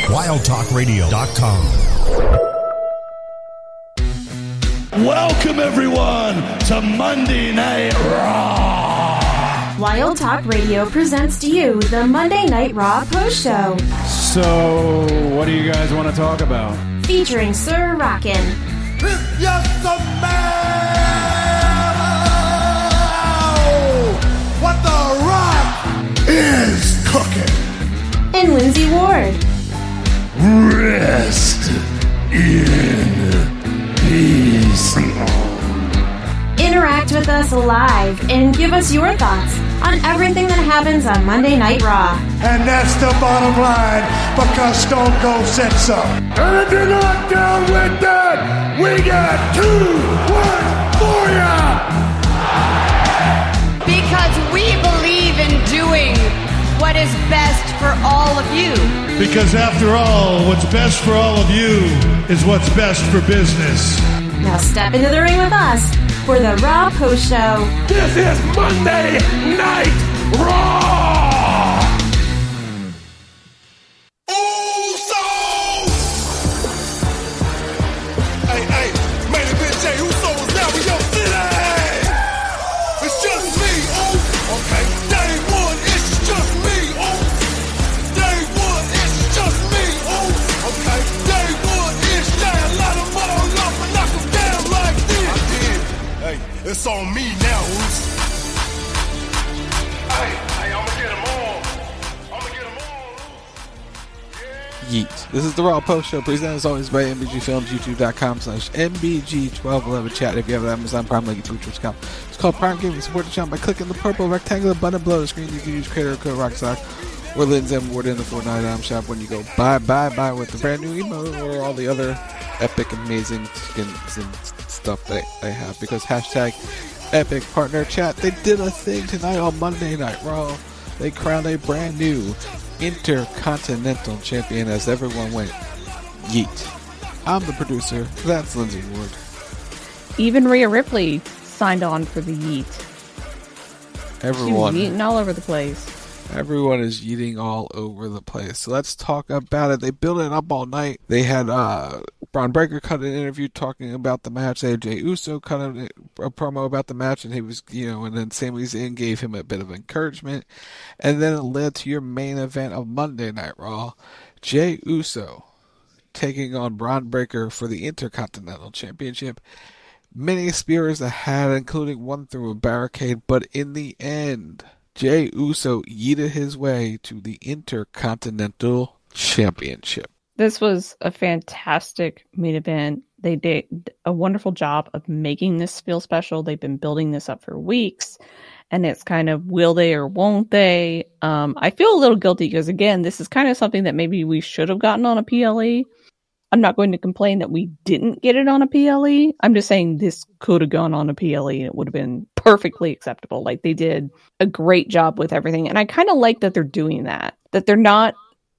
WildTalkRadio.com. Welcome, everyone, to Monday Night Raw. Wild Talk Radio presents to you the Monday Night Raw post show. So, what do you guys want to talk about? Featuring Sir Rockin'. It's just a man. What the Rock is cooking. And Lindsay Ward. Rest in peace. Interact with us live and give us your thoughts on everything that happens on Monday Night Raw. And that's the bottom line, because Stone Cold said so. And if you're not down with that, we got 2 words for ya. Because we believe in doing what is best for all of you. Because after all, what's best for all of you is what's best for business. Now step into the ring with us for the Raw Post Show. This is Monday Night Raw! Hey, main event Jey Uso is now in your city! It's just me, okay. Day one, it's just me, Day one, it's just me, okay. Day one, it's a lot of mother up and knock them down like this. I did. Hey, it's on me now, Hey, I'ma get them all. Yeet. This is the Raw Post Show, presented as always by MBG Films, youtube.com/MBG1211 chat. If you have an Amazon Prime link, it's Twitch.com. It's called Prime Gaming. Support the channel by clicking the purple rectangular button below the screen. You can use creator code RockSock or Lindsay Ward in the Fortnite item shop when you go buy with the brand new emote or all the other epic, amazing skins and stuff that I have. Because hashtag epic partner chat. They did a thing tonight on Monday Night Raw. They crowned a brand new Intercontinental Champion as everyone went yeet. I'm the producer. That's Lindsay Ward. Even Rhea Ripley signed on for the yeet. Everyone. She was yeeting all over the place. Everyone is yeeting all over the place. So let's talk about it. They built it up all night. They had Braun Breaker cut an interview talking about the match. They had Jey Uso cut a promo about the match, and he was, and then Sami Zayn gave him a bit of encouragement. And then it led to your main event of Monday Night Raw. Jey Uso taking on Braun Breaker for the Intercontinental Championship. Many spears ahead, including one through a barricade, but in the end, Jey Uso yeeted his way to the Intercontinental Championship. This was a fantastic main event. They did a wonderful job of making this feel special. They've been building this up for weeks, and it's kind of will they or won't they? I feel a little guilty because, again, this is kind of something that maybe we should have gotten on a PLE. I'm not going to complain that we didn't get it on a PLE. I'm just saying this could have gone on a PLE and it would have been perfectly acceptable. Like, they did a great job with everything. And I kind of like that they're doing that they're not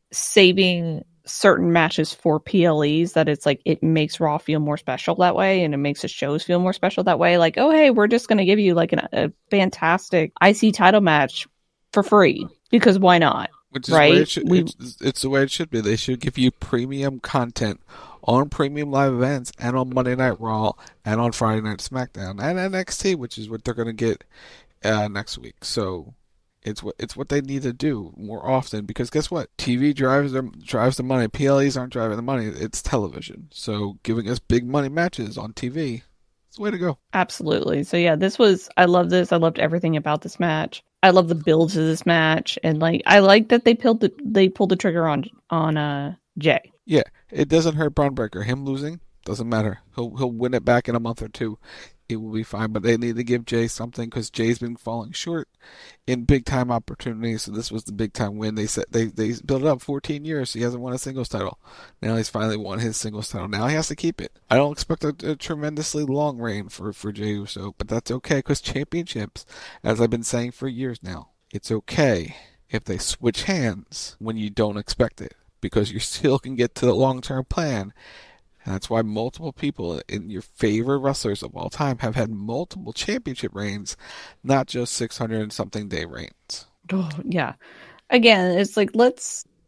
saving certain matches for PLEs, that it's like, it makes Raw feel more special that way. And it makes the shows feel more special that way. Like, oh, hey, we're just going to give you like a fantastic IC title match for free because why not? Which is right? It's the way it should be. They should give you premium content on premium live events and on Monday Night Raw and on Friday Night SmackDown and NXT, which is what they're going to get next week. So it's what they need to do more often, because guess what? TV drives the money. PLEs aren't driving the money. It's television. So giving us big money matches on TV, it's the way to go. Absolutely. So yeah, I love this. I loved everything about this match. I love the build to this match, and I like that they pulled the trigger on Jey. Yeah, it doesn't hurt Braun Breaker. Him losing doesn't matter. He'll win it back in a month or two. It will be fine. But they need to give Jey something, because Jey's been falling short in big time opportunities. So this was the big time win. They said they built it up 14 years. He hasn't won a singles title. Now he's finally won his singles title. Now he has to keep it. I don't expect a tremendously long reign for Jey Uso, but that's okay, because championships, as I've been saying for years now, it's okay if they switch hands when you don't expect it, because you still can get to the long-term plan. And that's why multiple people in your favorite wrestlers of all time have had multiple championship reigns, not just 600 and something day reigns. Oh, yeah. Again, it's like, let's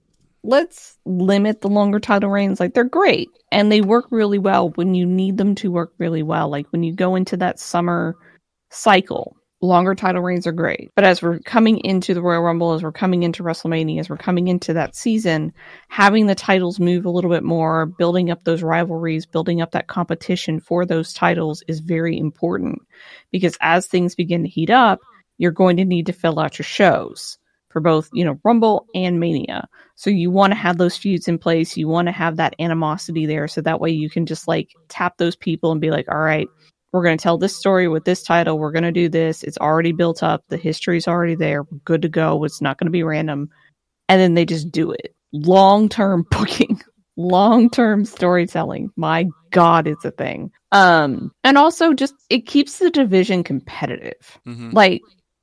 let's limit the longer title reigns. Like, they're great and they work really well when you need them to work really well. Like when you go into that summer cycle, longer title reigns are great. But as we're coming into the Royal Rumble, as we're coming into WrestleMania, as we're coming into that season, having the titles move a little bit more, building up those rivalries, building up that competition for those titles is very important, because as things begin to heat up, you're going to need to fill out your shows for both, Rumble and Mania. So you want to have those feuds in place. You want to have that animosity there. So that way you can just tap those people and be like, all right, we're going to tell this story with this title. We're going to do this. It's already built up. The history's already there. We're good to go. It's not going to be random. And then they just do it. Long-term booking, long-term storytelling. My God, it's a thing. And also just, it keeps the division competitive. Mm-hmm. Like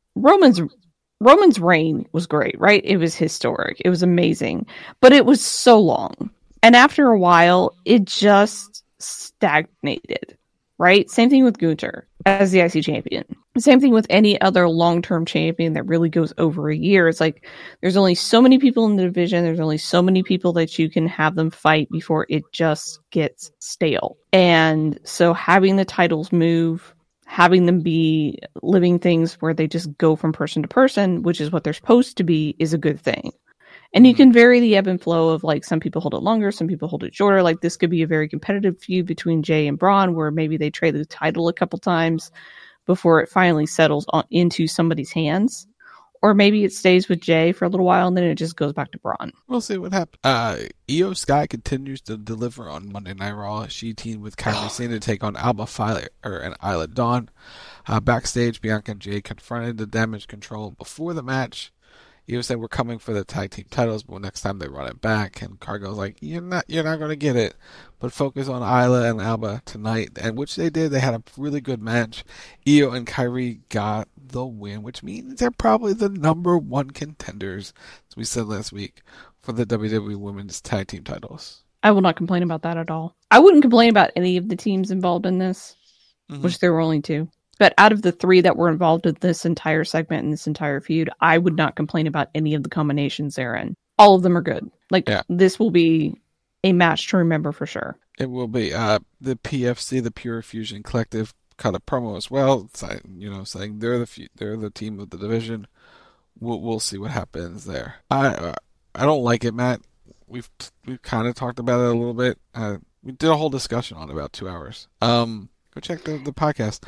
Roman's reign was great, right? It was historic. It was amazing. But it was so long. And after a while, it just stagnated. Right? Same thing with Gunther as the IC champion. Same thing with any other long-term champion that really goes over a year. It's like, there's only so many people in the division. There's only so many people that you can have them fight before it just gets stale. And so having the titles move, having them be living things where they just go from person to person, which is what they're supposed to be, is a good thing. And you can vary the ebb and flow of some people hold it longer, some people hold it shorter. Like this could be a very competitive feud between Jay and Braun, where maybe they trade the title a couple times before it finally settles into somebody's hands. Or maybe it stays with Jay for a little while and then it just goes back to Braun. We'll see what happens. Io Sky continues to deliver on Monday Night Raw. She teamed with Kairi Sane to take on Alba Fyre and Isla Dawn. Backstage, Bianca and Jay confronted the Damage Control before the match. Io said we're coming for the tag team titles, but next time they run it back. And Cargo's like, you're not going to get it, but focus on Isla and Alba tonight, and which they did. They had a really good match. Io and Kairi got the win, which means they're probably the number one contenders, as we said last week, for the WWE Women's Tag Team titles. I will not complain about that at all. I wouldn't complain about any of the teams involved in this, which there were only two. But out of the three that were involved in this entire segment and this entire feud, I would not complain about any of the combinations they're in. All of them are good. This will be a match to remember for sure. It will be. The PFC, the Pure Fusion Collective, cut a promo as well, saying they're the team of the division. We'll see what happens there. I don't like it, Matt. We've kind of talked about it a little bit. We did a whole discussion on it, about 2 hours. Go check the podcast.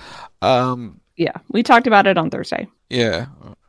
Yeah, we talked about it on Thursday. Yeah,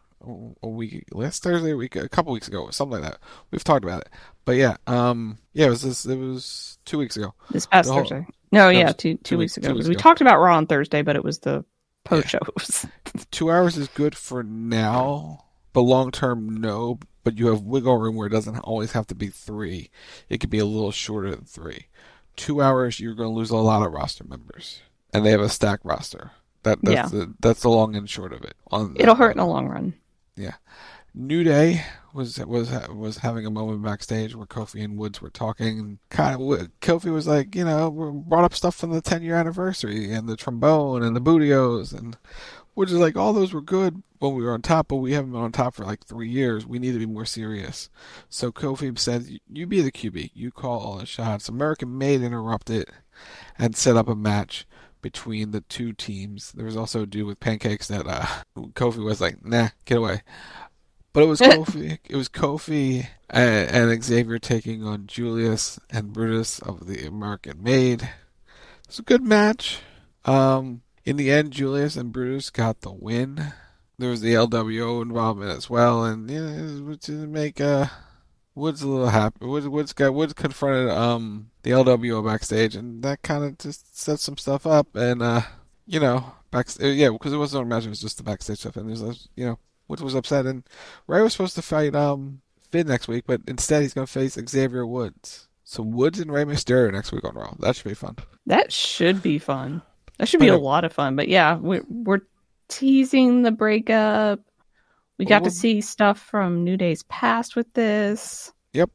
last Thursday, a couple weeks ago, something like that. We've talked about it, but yeah, it was 2 weeks ago. This past Thursday. No, yeah, two weeks ago. We talked about Raw on Thursday, but it was the post shows. 2 hours is good for now, but long term, no. But you have wiggle room where it doesn't always have to be 3. It could be a little shorter than 3. 2 hours, you're going to lose a lot of roster members. And they have a stacked roster. That's the long and short of it. It'll hurt in the long run. Yeah. New Day was having a moment backstage where Kofi and Woods were talking. Kofi was like, brought up stuff from the 10-year anniversary and the trombone and the Bootios, and Woods is like, all those were good when we were on top, but we haven't been on top for 3 years. We need to be more serious. So Kofi said, you be the QB. You call all the shots. American Made interrupted and set up a match between the two teams. There was also a dude with pancakes that Kofi was like, nah, get away. But it was Kofi. It was Kofi and Xavier taking on Julius and Brutus of the American Made. It's a good match. In the end, Julius and Brutus got the win. There was the LWO involvement as well, and to make Woods a little happy. Woods confronted the LWO backstage, and that kind of just set some stuff up. And because it wasn't a match, it was just the backstage stuff. And there's Woods was upset, and Ray was supposed to fight Finn next week, but instead he's going to face Xavier Woods. So Woods and Rey Mysterio next week on Raw. That should be fun. That should be fun. That should be a lot of fun. But yeah, we're teasing the breakup. We got to see stuff from New Day's past with this. Yep.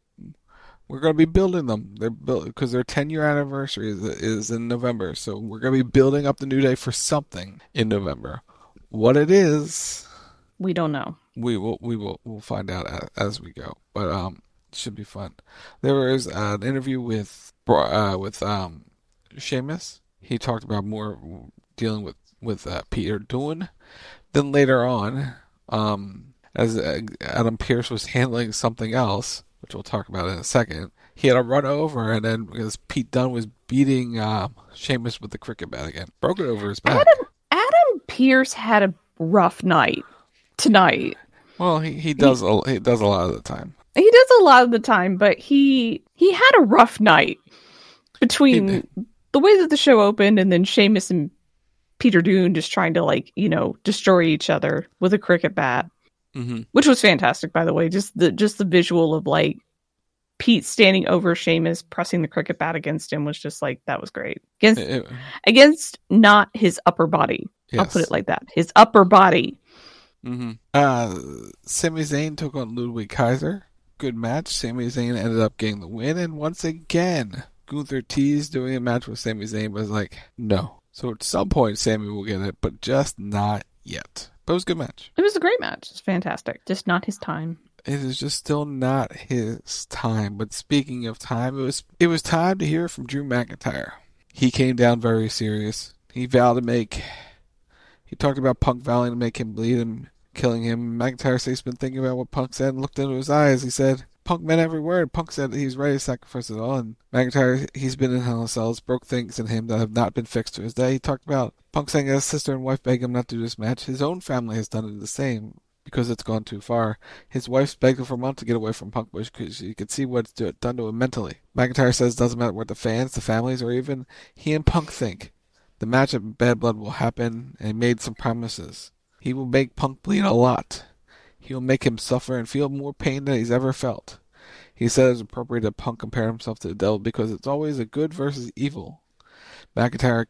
We're going to be building them. They're built because their 10-year anniversary is in November. So we're going to be building up the New Day for something in November. What it is, we don't know. We'll find out as we go. But Should be fun. There was an interview with Sheamus. He talked about more dealing with Peter Dunne. Then later on, as Adam Pearce was handling something else, which we'll talk about in a second, he had a run over, and then because Pete Dunne was beating Sheamus with the cricket bat again, broke it over his back. Adam Pearce had a rough night tonight. Well, he does a lot of the time. He does a lot of the time, but he had a rough night between the way that the show opened and then Sheamus and Peter Dunne just trying to destroy each other with a cricket bat, which was fantastic, by the way. Just the visual of Pete standing over Sheamus, pressing the cricket bat against him was just that was great. Against not his upper body. Yes. I'll put it like that. His upper body. Sami Zayn took on Ludwig Kaiser. Good match. Sami Zayn ended up getting the win, and once again, Gunther teased doing a match with Sami Zayn, but was no. So at some point, Sami will get it, but just not yet. But it was a good match. It was a great match. It's fantastic. Just not his time. It is just still not his time. But speaking of time, it was time to hear from Drew McIntyre. He came down very serious. He talked about Punk vowing to make him bleed and killing him. McIntyre said he's been thinking about what Punk said and looked into his eyes. He said, Punk meant every word. Punk said he's ready to sacrifice it all. And McIntyre, he's been in Hell in Cells, broke things in him that have not been fixed to his day. He talked about Punk saying his sister and wife begged him not to do this match. His own family has done it the same because it's gone too far. His wife's begged him for months to get away from Punk because you could see what's done to him mentally. McIntyre says it doesn't matter what the fans, the families, or even he and Punk think. The match at Bad Blood will happen, and he made some promises. He will make Punk bleed a lot. He will make him suffer and feel more pain than he's ever felt. He said it's appropriate that Punk compare himself to the devil because it's always a good versus evil. McIntyre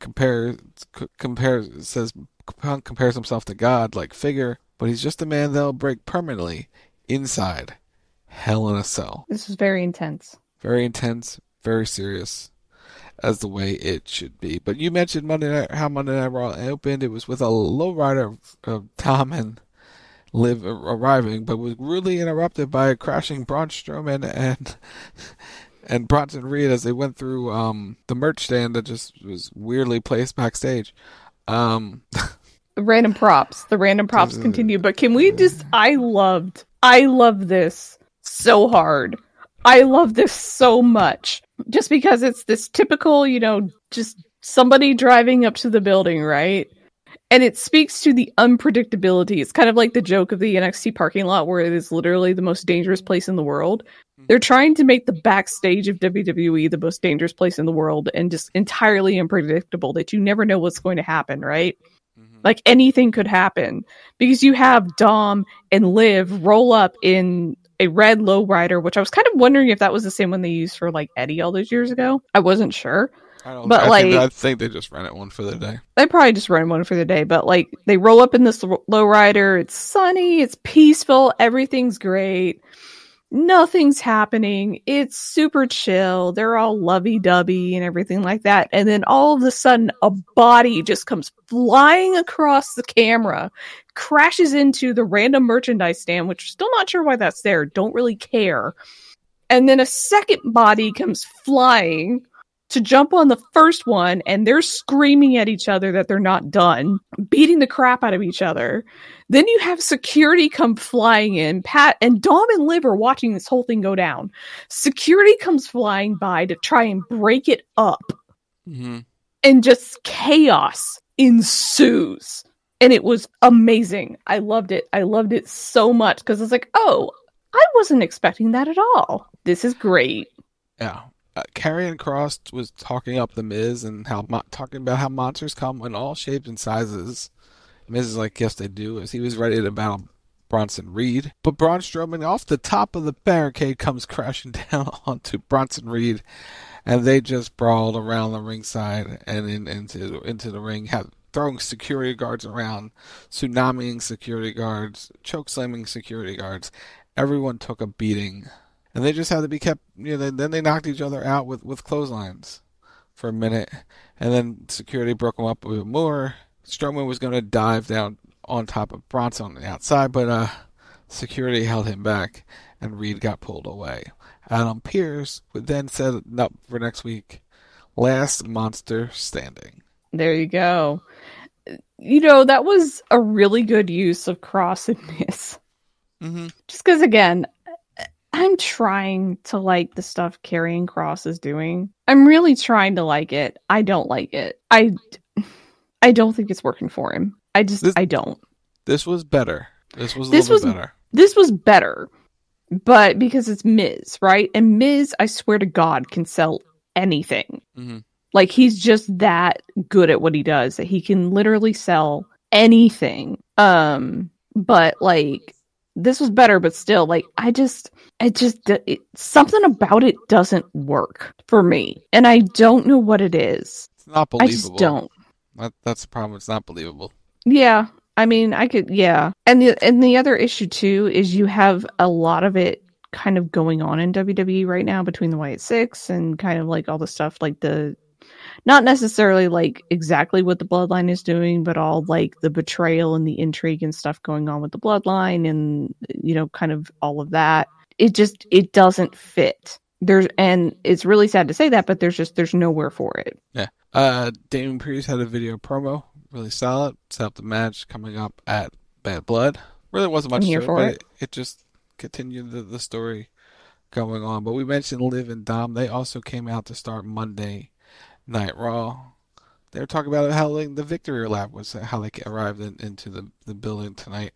says Punk compares himself to God-like figure, but he's just a man that'll break permanently inside Hell in a Cell. This was very intense. Very intense, very serious, as the way it should be. But you mentioned how Monday Night Raw opened. It was with a lowrider of Tom and Liv arriving, but was really interrupted by a crashing Braun Strowman and Bronson Reed as they went through the merch stand that just was weirdly placed backstage. The random props continue, but can we just? I love this so hard. I love this so much. Just because it's this typical, just somebody driving up to the building, right? And it speaks to the unpredictability. It's kind of like the joke of the NXT parking lot where it is literally the most dangerous place in the world. They're trying to make the backstage of WWE the most dangerous place in the world and just entirely unpredictable that you never know what's going to happen, right? Like anything could happen because you have Dom and Liv roll up in a red lowrider, which I was kind of wondering if that was the same one they used for Eddie all those years ago. I wasn't sure. I think they just ran it one for the day. They probably just ran one for the day, but they roll up in this lowrider. It's sunny, it's peaceful, everything's great. Nothing's happening. It's super chill. They're all lovey-dovey and everything like that. And then all of a sudden, a body just comes flying across the camera, crashes into the random merchandise stand, which still not sure why that's there. Don't really care. And then a second body comes flying to jump on the first one, and they're screaming at each other that they're not done, beating the crap out of each other. Then you have security come flying in. Pat and Dom and Liv are watching this whole thing go down. Security comes flying by to try and break it up. And just chaos ensues. And it was amazing. I loved it. I loved it so much because it's oh, I wasn't expecting that at all. This is great. Yeah. Karrion Kross was talking up The Miz and talking about how monsters come in all shapes and sizes. Miz is yes, they do, as he was ready to battle Bronson Reed. But Braun Strowman, off the top of the barricade, comes crashing down onto Bronson Reed, and they just brawled around the ringside and into the ring, throwing security guards around, tsunamiing security guards, chokeslamming security guards. Everyone took a beating. And they just had to be kept, then they knocked each other out with clotheslines for a minute. And then security broke them up a bit more. Strowman was going to dive down on top of Bronson on the outside, but security held him back, and Reed got pulled away. Adam Pearce would then set it up for next week. Last monster standing. There you go. You know, that was a really good use of Cross and Miz. Mm-hmm. Just because, again, I'm trying to like the stuff Karrion Kross is doing. I'm really trying to like it. I don't like it. I don't think it's working for him. I don't. This was better. This was a little bit better. This was better. But because it's Miz, right? And Miz, I swear to God, can sell anything. Mm-hmm. Like, he's just that good at what he does that he can literally sell anything. But like, this was better, but still, like, something about it doesn't work for me, and I don't know what it is. It's not believable. I just don't. That's the problem. It's not believable. Yeah, I mean, yeah. And the other issue too is you have a lot of it kind of going on in WWE right now between the Wyatt Six and kind of like all the stuff like not necessarily like exactly what the Bloodline is doing, but all like the betrayal and the intrigue and stuff going on with the Bloodline and, you know, kind of all of that. It doesn't fit. And it's really sad to say that, but there's nowhere for it. Yeah. Damian Priest had a video promo, really solid. Set up the match coming up at Bad Blood. Really wasn't much to it, but it just continued the story going on. But we mentioned Liv and Dom. They also came out to start Monday Night Raw. They were talking about how the victory lap was, how they arrived into the building tonight.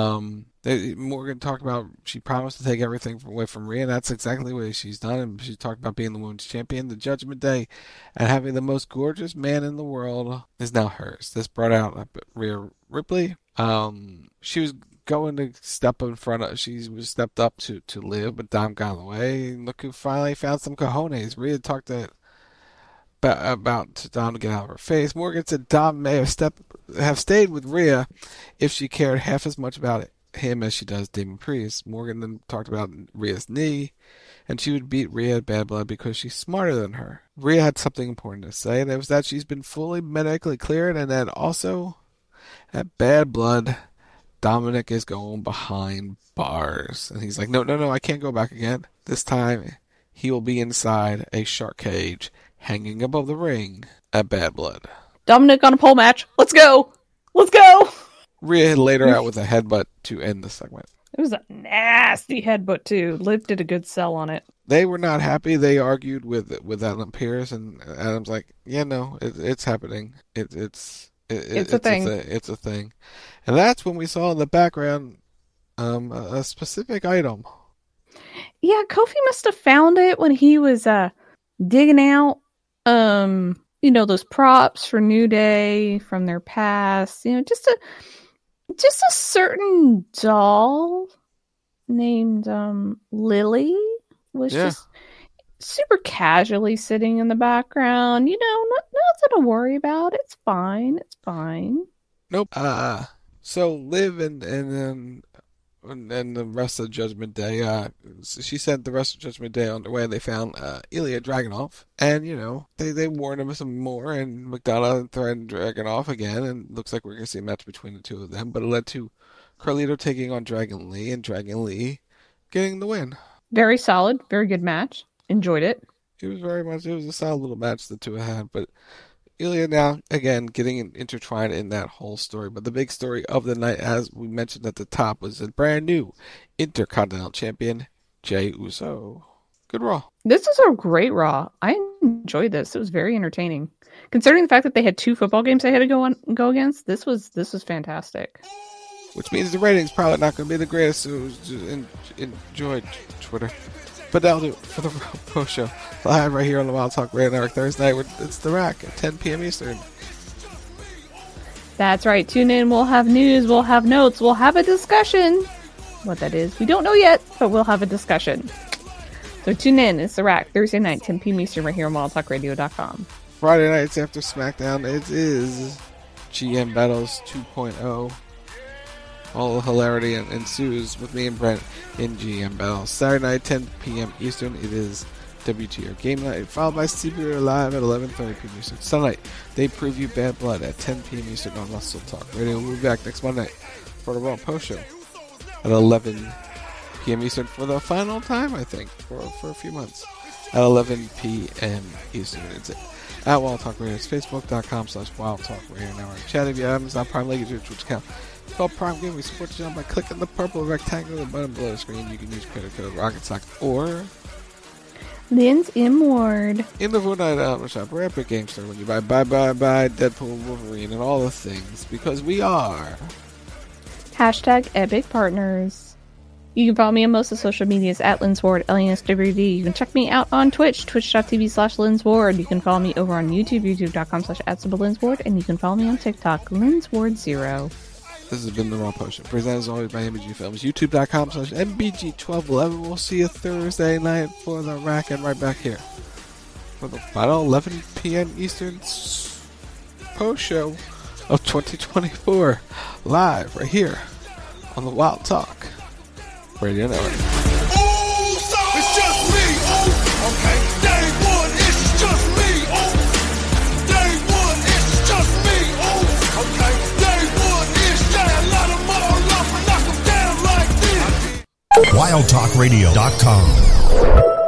Morgan talked about she promised to take everything away from Rhea, and that's exactly what she's done. And she talked about being the women's champion, the Judgment Day, and having the most gorgeous man in the world is now hers. This brought out Rhea Ripley. She was going to step in front of, she was stepped up to Liv, but Dom got in the way. And look who finally found some cojones. Rhea talked to about Dom to get out of her face. Morgan said Dom may have stayed with Rhea if she cared half as much about him as she does Damian Priest. Morgan then talked about Rhea's knee, and she would beat Rhea at Bad Blood because she's smarter than her. Rhea had something important to say, and it was that she's been fully medically cleared, and that also at Bad Blood, Dominic is going behind bars. And he's like, no, I can't go back again. This time, he will be inside a shark cage hanging above the ring at Bad Blood. Dominic on a pole match. Let's go! Let's go! Rhea laid her out with a headbutt to end the segment. It was a nasty headbutt too. Liv did a good sell on it. They were not happy. They argued with Adam Pearce, and Adam's like, yeah, no, it's happening. It's a thing. It's a thing. And that's when we saw in the background a specific item. Yeah, Kofi must have found it when he was digging out those props for New Day from their past. You know, just a certain doll named Lily was just super casually sitting in the background. You know, nothing to worry about. It's fine. Nope. So Liv and the rest of Judgment Day, she sent the rest of Judgment Day on their way, and they found Ilya Dragunov, and they warned him some more, and McDonough threatened Dragunov again, and looks like we're going to see a match between the two of them, but it led to Carlito taking on Dragon Lee, and Dragon Lee getting the win. Very solid, very good match. Enjoyed it. It was a solid little match the two had, but Ilya now, again, getting intertwined in that whole story. But the big story of the night, as we mentioned at the top, was a brand new Intercontinental Champion, Jey Uso. Good Raw. This is a great Raw. I enjoyed this. It was very entertaining. Considering the fact that they had 2 football games they had to go against, this was fantastic. Which means the ratings probably not going to be the greatest, so enjoy Twitter. But that'll do it for the post show. Live right here on the Wild Talk Radio Network Thursday night. It's The Rack at 10 p.m. Eastern. That's right. Tune in. We'll have news. We'll have notes. We'll have a discussion. What that is, we don't know yet, but we'll have a discussion. So tune in. It's The Rack Thursday night, 10 p.m. Eastern right here on WildTalkRadio.com. Friday nights after SmackDown, it is GM Battles 2.0. All the hilarity ensues with me and Brent in GM Battles. Saturday night, 10 p.m. Eastern, it is WTO Game Night, followed by CBR Live at 11:30 p.m. Eastern. Sunday, they preview Bad Blood at 10 p.m. Eastern on Wrestle Talk Radio. We'll be back next Monday for the Raw Post Show at 11 p.m. Eastern for the final time, I think, for a few months. At 11 p.m. Eastern. It's at Wild Talk Radio. It's Facebook.com/Wild Talk Radio. Now, chat if you have Amazon Prime, like your Twitch account. Call Prime Game. We support the channel by clicking the purple rectangular button below the screen. You can use credit code RocketSock or Lynn's M. Ward. in the Fortnite Outlet Shop or Epic Game Store when you buy Deadpool, Wolverine, and all the things, because we are #Epic Partners. You can follow me on most of social medias at Lynn's Ward, LNSWD. You can check me out on Twitch, twitch.tv/Lynn's Ward. You can follow me over on YouTube, youtube.com/@Lynn's Ward. And you can follow me on TikTok, Lynn's Ward 0. This has been The Raw Potion, presented as always by MBG Films, youtube.com/MBG1211. We'll see you Thursday night for the rack, and right back here for the final 11 p.m. Eastern post show of 2024, live right here on the Wild Talk Radio Network. Ooh, so it's just me. Ooh, okay. Day one, it's just me. Ooh, day one, it's just me. Ooh, okay. Day one, it's a lot of more love and knock 'em down like this. WildTalkRadio.com.